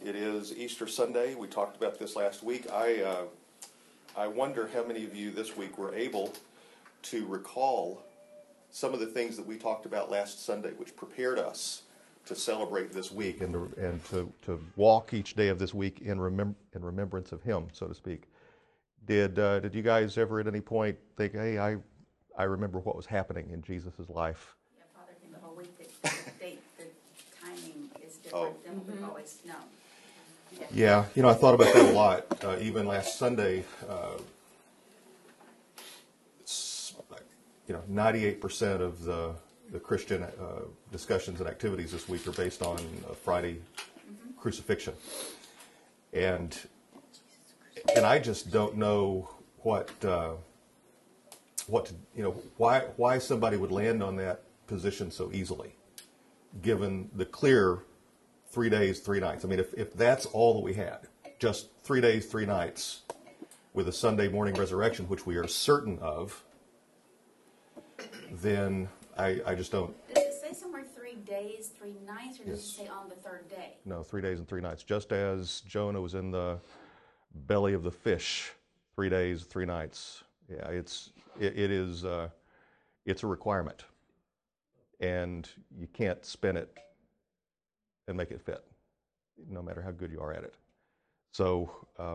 It is Easter Sunday. We talked about this last week. I wonder how many of you this week were able to recall some of the things that we talked about last Sunday, which prepared us to celebrate this week and to walk each day of this week in remembrance of Him, so to speak. Did you guys ever at any point think, hey, I remember what was happening in Jesus' life? Yeah, Father, in the whole week, the timing is different than what we've always known. Yeah, I thought about that a lot. Even last Sunday, 98% of the Christian discussions and activities this week are based on Friday crucifixion, and I just don't know why somebody would land on that position so easily, given the clear 3 days, 3 nights. I mean, if that's all that we had, just 3 days, 3 nights with a Sunday morning resurrection, which we are certain of, then I just don't. Does it say somewhere 3 days, 3 nights, or does it say on the third day? No, 3 days and 3 nights. Just as Jonah was in the belly of the fish, 3 days, 3 nights. Yeah, it's a requirement, and you can't spin it and make it fit, no matter how good you are at it. So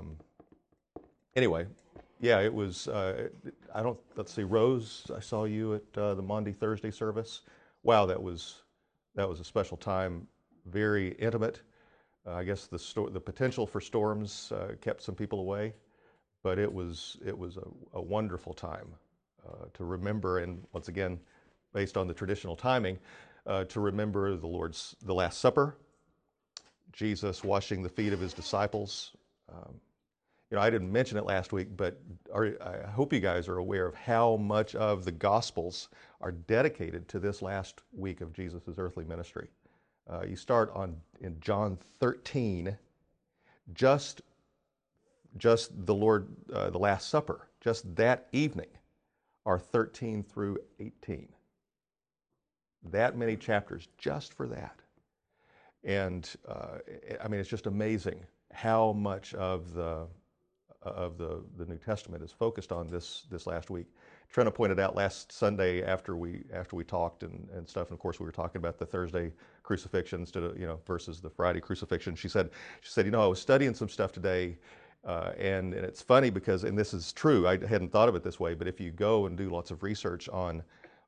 anyway, yeah, it was. Let's see, Rose, I saw you at the Maundy Thursday service. Wow, that was a special time, very intimate. I guess the potential for storms kept some people away, but it was a wonderful time to remember, and once again, based on the traditional timing, to remember the Last Supper, Jesus washing the feet of His disciples. I didn't mention it last week, but I hope you guys are aware of how much of the Gospels are dedicated to this last week of Jesus' earthly ministry. You start in John 13, just the Last Supper, just that evening, are 13 through 18. That many chapters just for that. And it's just amazing how much of the New Testament is focused on this last week. Trina pointed out last Sunday after we talked and stuff, and of course we were talking about the Thursday crucifixion instead of versus the Friday crucifixion. She said I was studying some stuff today, and it's funny because, and this is true, I hadn't thought of it this way, but if you go and do lots of research on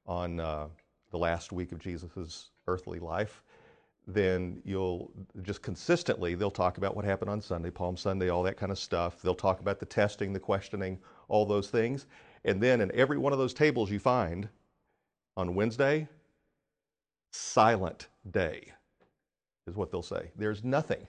the last week of Jesus' earthly life, then you'll just consistently, they'll talk about what happened on Sunday, Palm Sunday, all that kind of stuff. They'll talk about the testing, the questioning, all those things. And then in every one of those tables you find on Wednesday, silent day is what they'll say. There's nothing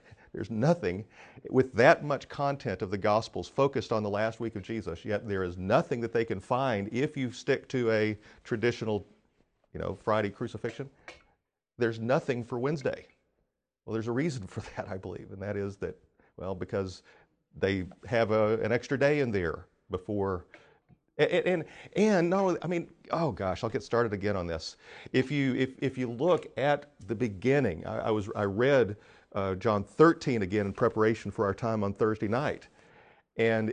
with that much content of the Gospels focused on the last week of Jesus, yet there is nothing that they can find if you stick to a traditional, Friday crucifixion. There's nothing for Wednesday. Well, there's a reason for that, I believe, and that is that, because they have an extra day in there before, and not only, oh gosh, I'll get started again on this. If you look at the beginning, I read John 13 again in preparation for our time on Thursday night, and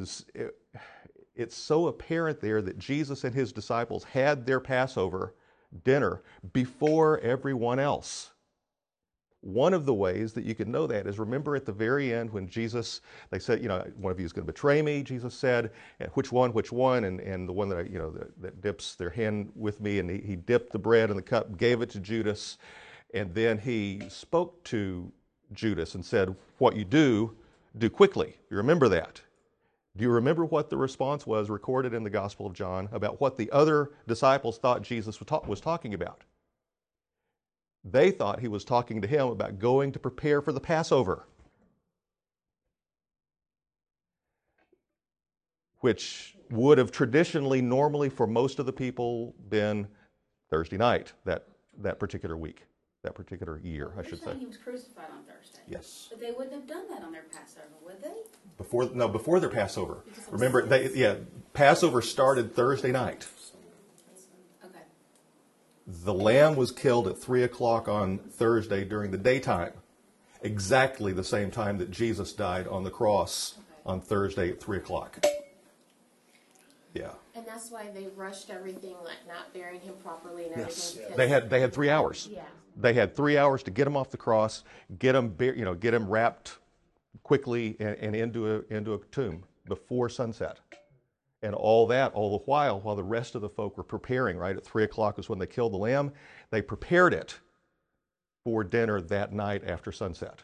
it's so apparent there that Jesus and His disciples had their Passover dinner before everyone else. One of the ways that you can know that is, remember at the very end when Jesus, they said, one of you is going to betray me, Jesus said, and which one, and the one that that dips their hand with me, and he dipped the bread in the cup, gave it to Judas, and then He spoke to Judas and said, what you do quickly. You remember that? Do you remember what the response was recorded in the Gospel of John about what the other disciples thought Jesus was talking about? They thought He was talking to Him about going to prepare for the Passover, which would have traditionally, normally for most of the people, been Thursday night, that particular week, that particular year, I should say. He was crucified on Thursday. Yes. But they wouldn't have done that on their Passover, would they? Before their Passover. Remember, Passover started Thursday night. Okay. The lamb was killed at 3 o'clock on Thursday during the daytime. exactly the same time that Jesus died on the cross on Thursday at 3 o'clock. Yeah. And that's why they rushed everything, like not burying him properly and Yes. everything. They had 3 hours. Yeah. They had 3 hours to get him off the cross, get him wrapped quickly and into a tomb before sunset. And all the while the rest of the folk were preparing, right? At 3 o'clock was when they killed the lamb. They prepared it for dinner that night after sunset.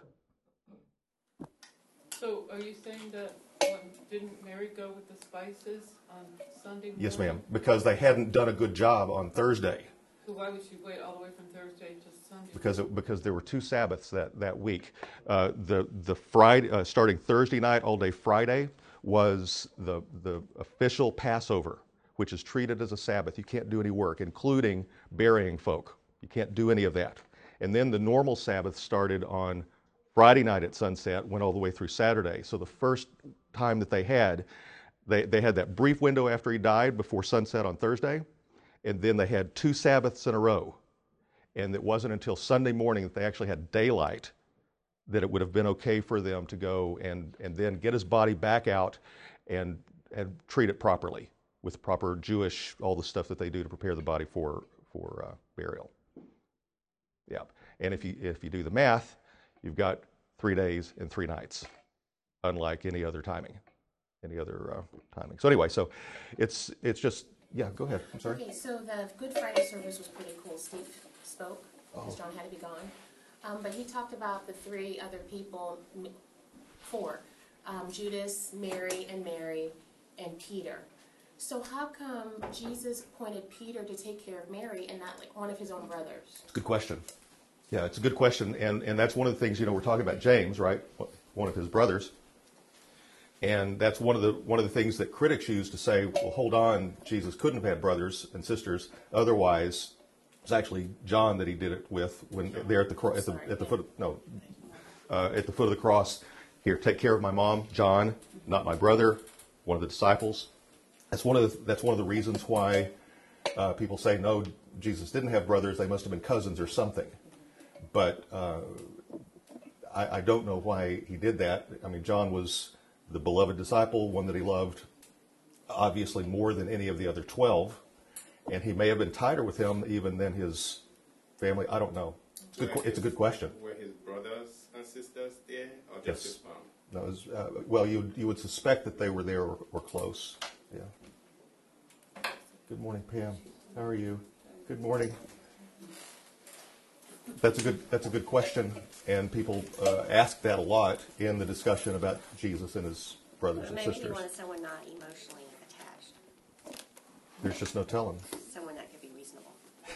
So are you saying that didn't Mary go with the spices on Sunday morning? Yes, ma'am, because they hadn't done a good job on Thursday. So why would she wait all the way from Thursday to Sunday? Because there were 2 Sabbaths that week. The Friday, starting Thursday night all day Friday, was the official Passover, which is treated as a Sabbath. You can't do any work, including burying folk. You can't do any of that. And then the normal Sabbath started on Friday night at sunset, went all the way through Saturday. So the first time that they had that brief window after he died before sunset on Thursday, and then they had 2 Sabbaths in a row. And it wasn't until Sunday morning that they actually had daylight that it would have been okay for them to go and then get his body back out and treat it properly with proper Jewish, all the stuff that they do to prepare the body for burial. Yeah, and if you do the math, you've got 3 days and 3 nights, unlike any other timing. So anyway, so it's just, yeah, go ahead. I'm sorry. Okay, so the Good Friday service was pretty cool. Steve spoke, because John had to be gone. But he talked about the 3 other people, 4, Judas, Mary, and Peter. So how come Jesus appointed Peter to take care of Mary and not like one of his own brothers? It's a good question. Yeah, it's a good question, and that's one of the things, we're talking about James, right? One of his brothers. And that's one of the things that critics use to say, well, hold on, Jesus couldn't have had brothers and sisters. Otherwise, it's actually John that he did it with when they're at the foot of the cross. Here, take care of my mom, John, not my brother, one of the disciples. That's one of the reasons why people say no, Jesus didn't have brothers. They must have been cousins or something. But I don't know why he did that. I mean, John was the beloved disciple, one that he loved, obviously more than any of the other 12, and he may have been tighter with him even than his family. I don't know. It's a good question. Were his brothers and sisters there, or just his mom? No, it was, well, you would suspect that they were there or close. Yeah. Good morning, Pam. How are you? Good morning. That's a good question, and people ask that a lot in the discussion about Jesus and his brothers and Maybe sisters. he wanted someone not emotionally attached. There's just no telling. Someone that could be reasonable.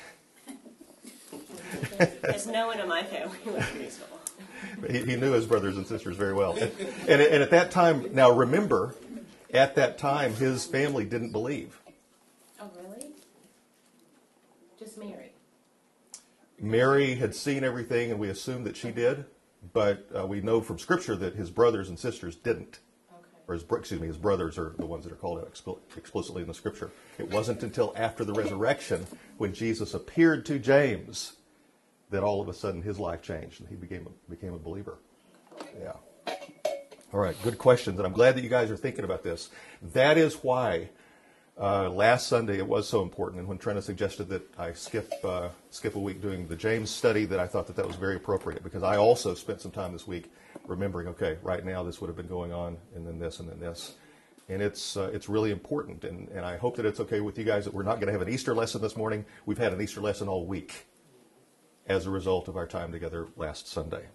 Because no one in my family was reasonable. He knew his brothers and sisters very well. And at that time, now remember, at that time, his family didn't believe. Oh, really? Just Mary? Mary had seen everything, and we assumed that she did, but we know from Scripture that his brothers and sisters didn't. Okay. Or his brothers are the ones that are called out explicitly in the Scripture. It wasn't until after the resurrection, when Jesus appeared to James, that all of a sudden his life changed and he became a believer. Yeah. All right, good questions, and I'm glad that you guys are thinking about this. That is why last Sunday it was so important, and when Trina suggested that I skip a week doing the James study, that I thought that was very appropriate, because I also spent some time this week remembering, okay, right now this would have been going on, and then this, and then this. And it's really important, and I hope that it's okay with you guys that we're not going to have an Easter lesson this morning. We've had an Easter lesson all week as a result of our time together last Sunday.